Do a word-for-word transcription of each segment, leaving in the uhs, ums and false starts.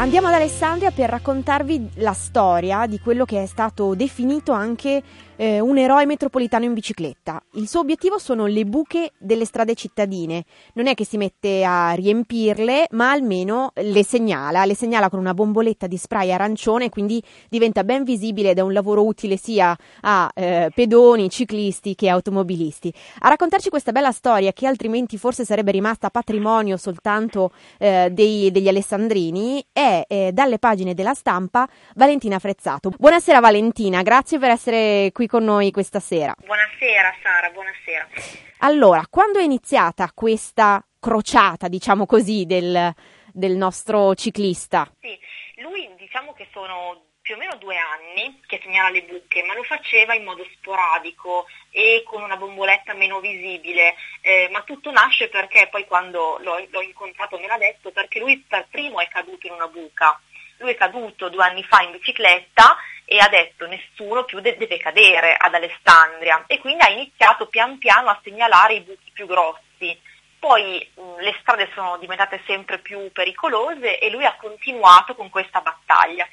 Andiamo ad Alessandria per raccontarvi la storia di quello che è stato definito anche eh, un eroe metropolitano in bicicletta. Il suo obiettivo sono le buche delle strade cittadine. Non è che si mette a riempirle, ma almeno le segnala, le segnala con una bomboletta di spray arancione, quindi diventa ben visibile ed è un lavoro utile sia a eh, pedoni, ciclisti che automobilisti. A raccontarci questa bella storia, che altrimenti forse sarebbe rimasta patrimonio soltanto eh, dei, degli alessandrini, è Eh, dalle pagine della Stampa Valentina Frezzato. Buonasera Valentina, grazie per essere qui con noi questa sera. Buonasera Sara, buonasera. Allora, quando è iniziata questa crociata, diciamo così, del, del nostro ciclista? Sì, lui diciamo che sono più o meno due anni che segnala le buche, ma lo faceva in modo sporadico e con una bomboletta meno visibile, eh, ma tutto nasce perché poi quando l'ho, l'ho incontrato me l'ha detto, perché lui per primo è caduto in una buca. Lui è caduto due anni fa in bicicletta e ha detto nessuno più de- deve cadere ad Alessandria, e quindi ha iniziato pian piano a segnalare i buchi più grossi. Poi mh, le strade sono diventate sempre più pericolose e lui ha continuato con questa battaglia,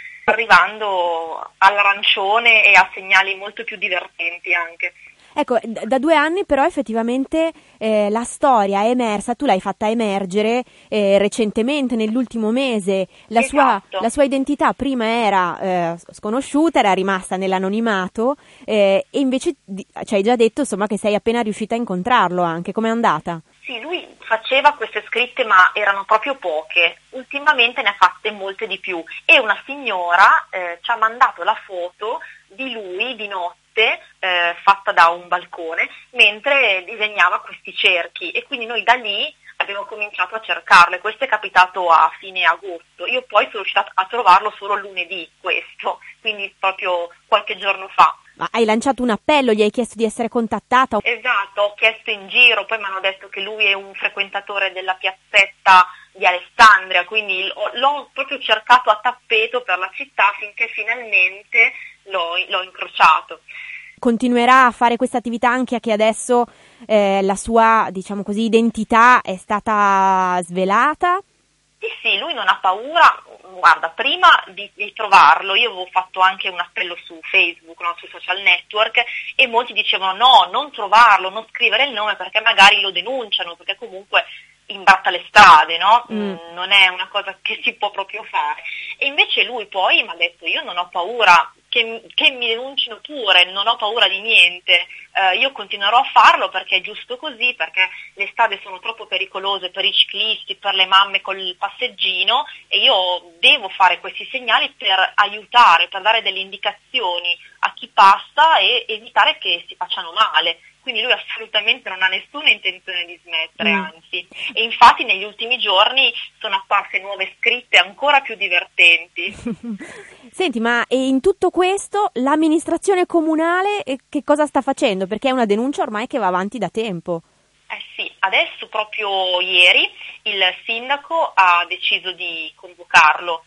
arrivando all'arancione e a segnali molto più divertenti anche. Ecco, d- da due anni però effettivamente eh, la storia è emersa, tu l'hai fatta emergere eh, recentemente, nell'ultimo mese, la, Esatto. sua, la sua identità prima era eh, sconosciuta, era rimasta nell'anonimato eh, e invece di- ci hai già detto insomma che sei appena riuscita a incontrarlo anche, com'è andata? Sì, lui faceva queste scritte ma erano proprio poche, ultimamente ne ha fatte molte di più e una signora eh, ci ha mandato la foto di lui di notte eh, fatta da un balcone mentre disegnava questi cerchi, e quindi noi da lì abbiamo cominciato a cercarlo, e questo è capitato a fine agosto. Io poi sono riuscita a trovarlo solo lunedì, questo, quindi proprio qualche giorno fa. Ma hai lanciato un appello, gli hai chiesto di essere contattata? Esatto, ho chiesto in giro, poi mi hanno detto che lui è un frequentatore della piazzetta di Alessandria, quindi l'ho proprio cercato a tappeto per la città finché finalmente l'ho, l'ho incrociato. Continuerà a fare questa attività anche a che adesso eh, la sua, diciamo così, identità è stata svelata? Sì, sì, lui non ha paura. Guarda, prima di, di trovarlo io avevo fatto anche un appello su Facebook, no, sui social network, e molti dicevano no, non trovarlo, non scrivere il nome perché magari lo denunciano, perché comunque imbratta le strade, no? Mm. Non è una cosa che si può proprio fare. E invece lui poi mi ha detto io non ho paura che, che mi denuncino pure, non ho paura di niente, eh, io continuerò a farlo perché è giusto così, perché le strade sono troppo pericolose per i ciclisti, per le mamme col passeggino, e io devo fare questi segnali per aiutare, per dare delle indicazioni a chi passa e evitare che si facciano male. Quindi lui assolutamente non ha nessuna intenzione di smettere, mm. anzi. E infatti negli ultimi giorni sono apparse nuove scritte ancora più divertenti. Senti, ma in tutto questo l'amministrazione comunale che cosa sta facendo? Perché è una denuncia ormai che va avanti da tempo. Eh sì, adesso proprio ieri il sindaco ha deciso di convocarlo.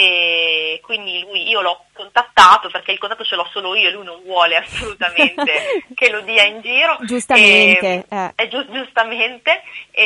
E quindi lui, io l'ho contattato perché il contatto ce l'ho solo io e lui non vuole assolutamente che lo dia in giro. Giustamente. E, eh. giu- giustamente.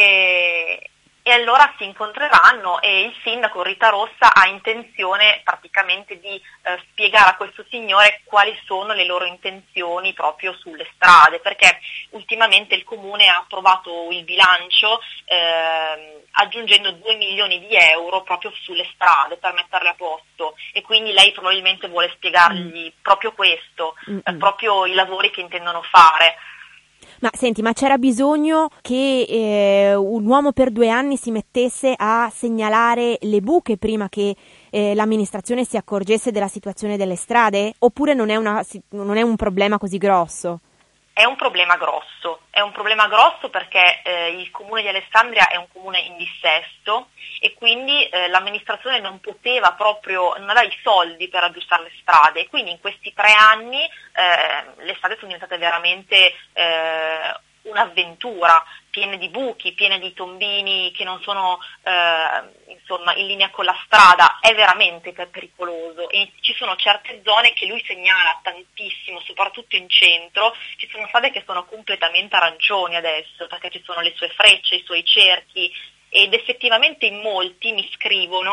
E, e allora si incontreranno e il sindaco Rita Rossa ha intenzione praticamente di eh, spiegare a questo signore quali sono le loro intenzioni proprio sulle strade, perché ultimamente il comune ha approvato il bilancio eh, aggiungendo due milioni di euro proprio sulle strade per metterle a posto, e quindi lei probabilmente vuole spiegargli mm. proprio questo, eh, proprio i lavori che intendono fare. Ma senti, ma c'era bisogno che eh, un uomo per due anni si mettesse a segnalare le buche prima che eh, l'amministrazione si accorgesse della situazione delle strade? Oppure non è, una, non è un problema così grosso? È un problema grosso, è un problema grosso perché eh, il comune di Alessandria è un comune in dissesto e quindi eh, l'amministrazione non poteva proprio, non aveva i soldi per aggiustare le strade, e quindi in questi tre anni eh, le strade sono diventate veramente eh, un'avventura, piene di buchi, piene di tombini che non sono eh, insomma in linea con la strada, è veramente pericoloso, e ci sono certe zone che lui segnala tantissimo, soprattutto in centro, ci sono strade che sono completamente arancioni adesso, perché ci sono le sue frecce, i suoi cerchi, ed effettivamente in molti mi scrivono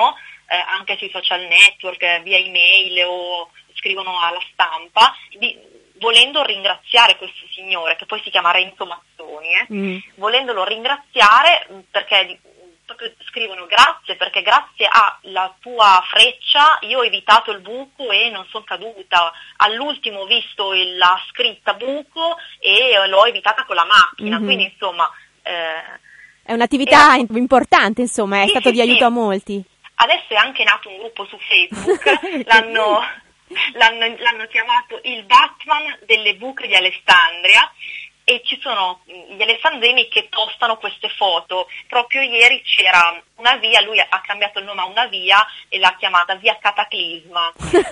eh, anche sui social network, eh, via email o scrivono alla stampa, di, volendo ringraziare questo signore, che poi si chiama Renzo Mazzoni, eh, mm. volendolo ringraziare perché proprio scrivono grazie, perché grazie alla tua freccia io ho evitato il buco e non sono caduta, all'ultimo ho visto il, la scritta buco e l'ho evitata con la macchina, mm-hmm. quindi insomma... Eh, è un'attività era... importante, insomma, è sì, stato sì, di aiuto sì. a molti. Adesso è anche nato un gruppo su Facebook, l'hanno, l'hanno, l'hanno chiamato il Batman delle buche di Alessandria, e ci sono gli alessandrini che postano queste foto. Proprio ieri c'era una via, lui ha cambiato il nome a una via e l'ha chiamata via Cataclisma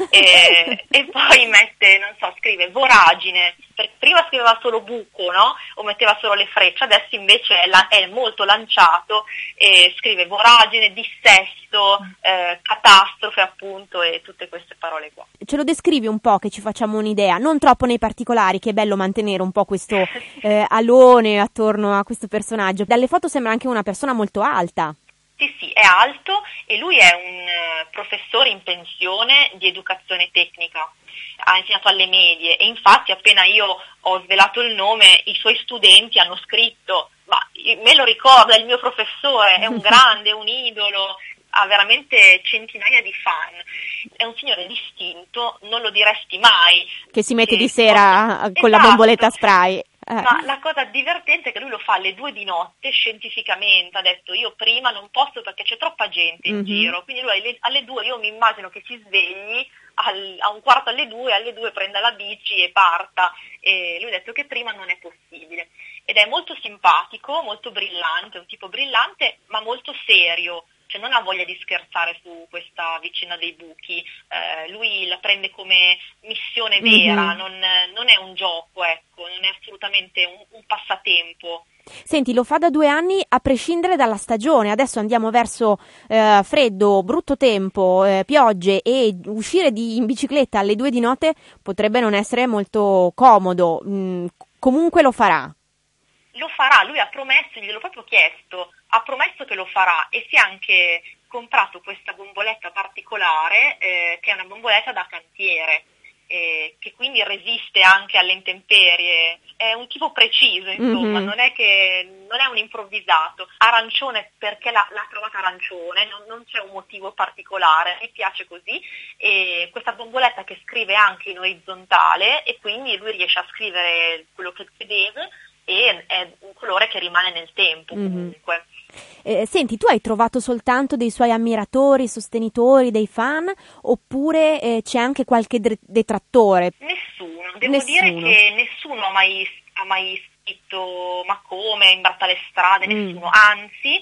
e, e poi mette, non so, scrive voragine, perché prima scriveva solo buco, no? O metteva solo le frecce, adesso invece è, la, è molto lanciato e scrive voragine, dissesto, eh, catastrofe appunto, e tutte queste parole qua. Ce lo descrivi un po', che ci facciamo un'idea, non troppo nei particolari, che è bello mantenere un po' questo eh, alone attorno a questo personaggio. Dalle foto sembra anche una persona molto alta. Sì, sì, è alto e lui è un uh, professore in pensione di educazione tecnica, ha insegnato alle medie e infatti appena io ho svelato il nome i suoi studenti hanno scritto ma me lo ricordo, è il mio professore, è un grande, un idolo, ha veramente centinaia di fan, è un signore distinto, non lo diresti mai. Che si mette che di sera con esatto. la bomboletta spray. Eh. Ma la cosa divertente è che lui lo fa alle due di notte scientificamente, ha detto io prima non posso perché c'è troppa gente in mm-hmm. giro, quindi lui alle, alle due io mi immagino che si svegli al, a un quarto alle due, alle due prenda la bici e parta, e lui ha detto che prima non è possibile, ed è molto simpatico, molto brillante, un tipo brillante ma molto serio. Cioè non ha voglia di scherzare su questa vicenda dei buchi, eh, lui la prende come missione vera, mm-hmm. non, non è un gioco, ecco, non è assolutamente un, un passatempo. Senti, lo fa da due anni a prescindere dalla stagione, adesso andiamo verso eh, freddo, brutto tempo, eh, piogge, e uscire di, in bicicletta alle due di notte potrebbe non essere molto comodo, mm, comunque lo farà. Lo farà, lui ha promesso, gliel'ho proprio chiesto, ha promesso che lo farà e si è anche comprato questa bomboletta particolare eh, che è una bomboletta da cantiere, eh, che quindi resiste anche alle intemperie, è un tipo preciso, insomma, mm-hmm. non è che non è un improvvisato, arancione perché l'ha, l'ha trovata arancione, non, non c'è un motivo particolare, mi piace così, e questa bomboletta che scrive anche in orizzontale e quindi lui riesce a scrivere quello che deve, e è un colore che rimane nel tempo comunque. Mm-hmm. Eh, senti, tu hai trovato soltanto dei suoi ammiratori, sostenitori, dei fan, oppure eh, c'è anche qualche dre- detrattore? Nessuno, devo nessuno. dire che nessuno ha mai, ha mai scritto ma come, imbratta le strade, mm. nessuno, anzi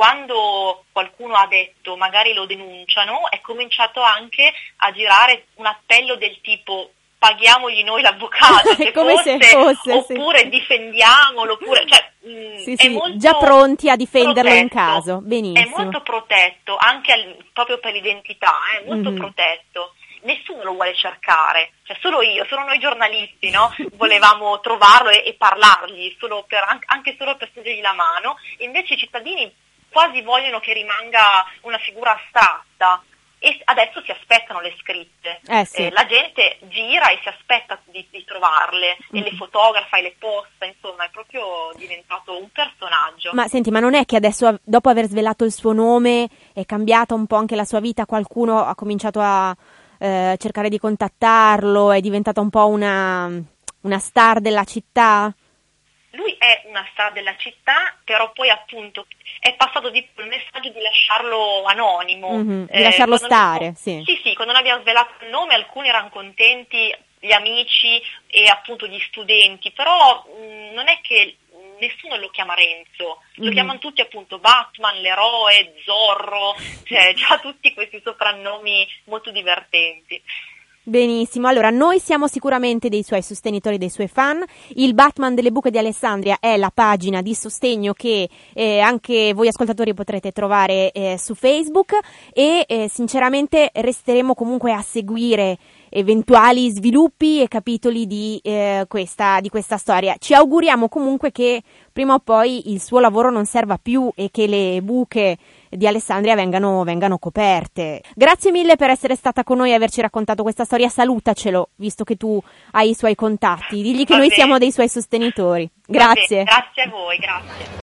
quando qualcuno ha detto magari lo denunciano è cominciato anche a girare un appello del tipo paghiamogli noi l'avvocato se come fosse, se fosse oppure sì. difendiamolo, oppure, cioè, mh, sì, è sì, molto già pronti a difenderlo protetto, in caso, benissimo. È molto protetto, anche al, proprio per l'identità, è molto mm-hmm. protetto. Nessuno lo vuole cercare, cioè solo io, solo noi giornalisti, no? Volevamo trovarlo e, e parlargli, solo per, anche solo per stringergli la mano, e invece i cittadini quasi vogliono che rimanga una figura astratta. E adesso si aspettano le scritte, eh sì. eh, la gente gira e si aspetta di, di trovarle mm. e le fotografa e le posta, insomma è proprio diventato un personaggio. Ma senti, ma non è che adesso dopo aver svelato il suo nome è cambiata un po' anche la sua vita, qualcuno ha cominciato a eh, cercare di contattarlo, è diventata un po' una, una star della città? Lui è una star della città, però poi appunto è passato di il messaggio di lasciarlo anonimo. Mm-hmm, di eh, lasciarlo stare, non, sì. Sì, sì, quando noi abbiamo svelato il nome alcuni erano contenti, gli amici e appunto gli studenti, però mh, non è che nessuno lo chiama Renzo, lo mm-hmm. chiamano tutti appunto Batman, l'eroe, Zorro, cioè già tutti questi soprannomi molto divertenti. Benissimo, allora noi siamo sicuramente dei suoi sostenitori, dei suoi fan. Il Batman delle buche di Alessandria è la pagina di sostegno che eh, anche voi ascoltatori potrete trovare eh, su Facebook, e eh, sinceramente resteremo comunque a seguire eventuali sviluppi e capitoli di, eh, questa, di questa storia. Ci auguriamo comunque che prima o poi il suo lavoro non serva più e che le buche di Alessandria vengano, vengano coperte. Grazie mille per essere stata con noi e averci raccontato questa storia. Salutacelo, visto che tu hai i suoi contatti. Digli che Va noi bene. siamo dei suoi sostenitori. Grazie. Grazie a voi, grazie.